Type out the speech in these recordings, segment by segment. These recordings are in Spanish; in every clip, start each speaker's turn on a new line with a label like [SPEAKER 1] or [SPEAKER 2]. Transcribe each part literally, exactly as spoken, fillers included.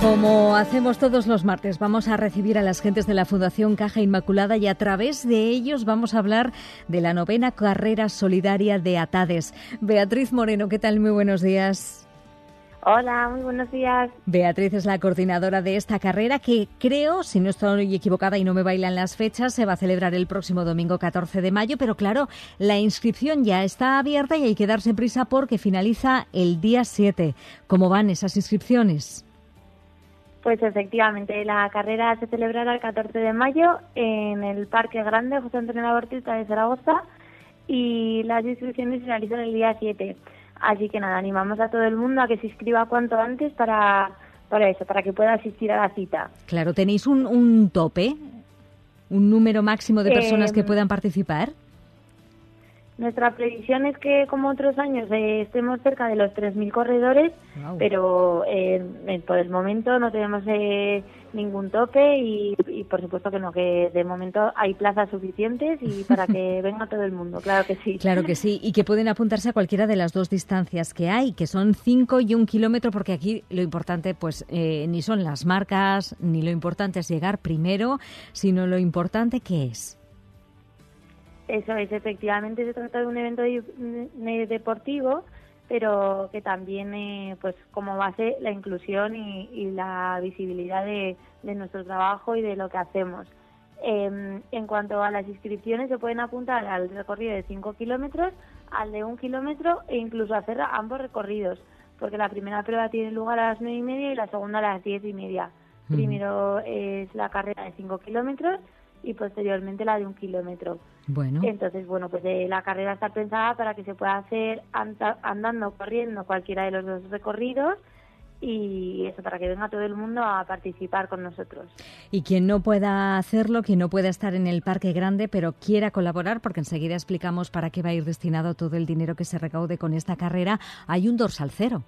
[SPEAKER 1] Como hacemos todos los martes, vamos a recibir a las gentes de la Fundación Caja Inmaculada y a través de ellos vamos a hablar de la novena carrera solidaria de ATADES. Beatriz Moreno, ¿qué tal? Muy buenos días.
[SPEAKER 2] Hola, muy buenos días.
[SPEAKER 1] Beatriz es la coordinadora de esta carrera que creo, si no estoy equivocada y no me bailan las fechas, se va a celebrar el próximo domingo catorce de mayo, pero claro, la inscripción ya está abierta y hay que darse prisa porque finaliza el día siete. ¿Cómo van esas inscripciones?
[SPEAKER 2] Pues efectivamente, la carrera se celebrará el catorce de mayo en el Parque Grande José Antonio Labortista de Zaragoza y las inscripciones se realizan el día siete. Así que nada, animamos a todo el mundo a que se inscriba cuanto antes para, para eso, para que pueda asistir a la cita.
[SPEAKER 1] Claro, ¿tenéis un, un tope, un número máximo de personas eh, que puedan participar?
[SPEAKER 2] Nuestra previsión es que, como otros años, eh, estemos cerca de los tres mil corredores, wow. pero eh, por el momento no tenemos eh, ningún tope y, y, por supuesto, que no, que de momento hay plazas suficientes y para que venga todo el mundo, claro que sí.
[SPEAKER 1] Claro que sí, y que pueden apuntarse a cualquiera de las dos distancias que hay, que son cinco y un kilómetro, porque aquí lo importante pues eh, ni son las marcas, ni lo importante es llegar primero, sino lo importante que es.
[SPEAKER 2] Eso es, efectivamente se trata de un evento deportivo, pero que también, eh, pues como base, la inclusión y, y la visibilidad de, de nuestro trabajo y de lo que hacemos. Eh, en cuanto a las inscripciones, se pueden apuntar al recorrido de cinco kilómetros, al de un kilómetro e incluso hacer ambos recorridos, porque la primera prueba tiene lugar a las nueve y media y la segunda a las diez y media. Mm. Primero es la carrera de cinco kilómetros y posteriormente la de un kilómetro.
[SPEAKER 1] Bueno.
[SPEAKER 2] Entonces, bueno, pues eh, la carrera está pensada para que se pueda hacer anda, andando, corriendo cualquiera de los dos recorridos y eso, para que venga todo el mundo a participar con nosotros.
[SPEAKER 1] Y quien no pueda hacerlo, quien no pueda estar en el Parque Grande, pero quiera colaborar, porque enseguida explicamos para qué va a ir destinado todo el dinero que se recaude con esta carrera, hay un dorsal cero.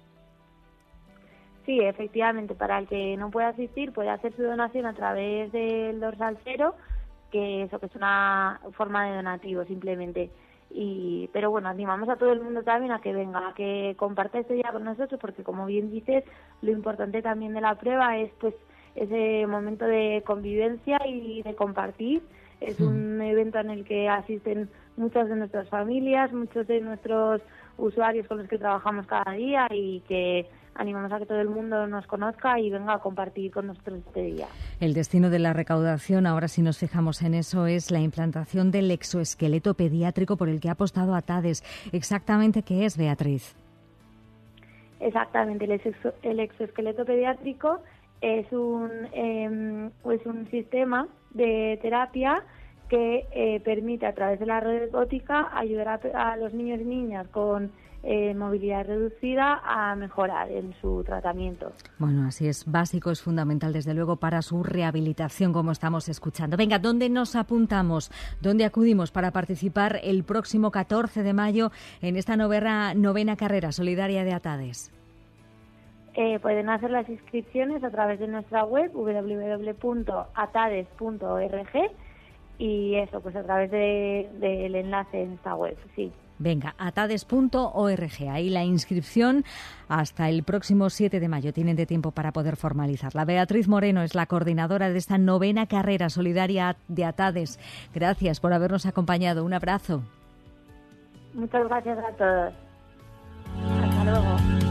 [SPEAKER 2] Sí, efectivamente, para el que no pueda asistir puede hacer su donación a través del dorsal cero, que eso que es una forma de donativo simplemente. Y pero bueno, animamos a todo el mundo también a que venga, a que comparta este día con nosotros, porque como bien dices, lo importante también de la prueba es pues ese momento de convivencia y de compartir. Es un evento en el que asisten muchas de nuestras familias, muchos de nuestros usuarios con los que trabajamos cada día y que animamos a que todo el mundo nos conozca y venga a compartir con nosotros este día.
[SPEAKER 1] El destino de la recaudación, ahora si nos fijamos en eso, es la implantación del exoesqueleto pediátrico por el que ha apostado ATADES. ¿Exactamente qué es, Beatriz?
[SPEAKER 2] Exactamente, el, exo, el exoesqueleto pediátrico es un, eh, es un sistema de terapia que eh, permite a través de la robótica ayudar a, a los niños y niñas con eh, movilidad reducida a mejorar en su tratamiento.
[SPEAKER 1] Bueno, así es, básico, es fundamental desde luego para su rehabilitación, como estamos escuchando. Venga, ¿dónde nos apuntamos? ¿Dónde acudimos para participar el próximo catorce de mayo en esta novena, novena carrera solidaria de ATADES?
[SPEAKER 2] Eh, pueden hacer las inscripciones a través de nuestra web doble u doble u doble u punto atades punto org y eso, pues a través de, del enlace en esta web, sí.
[SPEAKER 1] Venga, atades punto org, ahí la inscripción hasta el próximo siete de mayo. Tienen de tiempo para poder formalizarla. Beatriz Moreno es la coordinadora de esta novena carrera solidaria de ATADES. Gracias por habernos acompañado. Un abrazo.
[SPEAKER 2] Muchas gracias a todos. Hasta luego.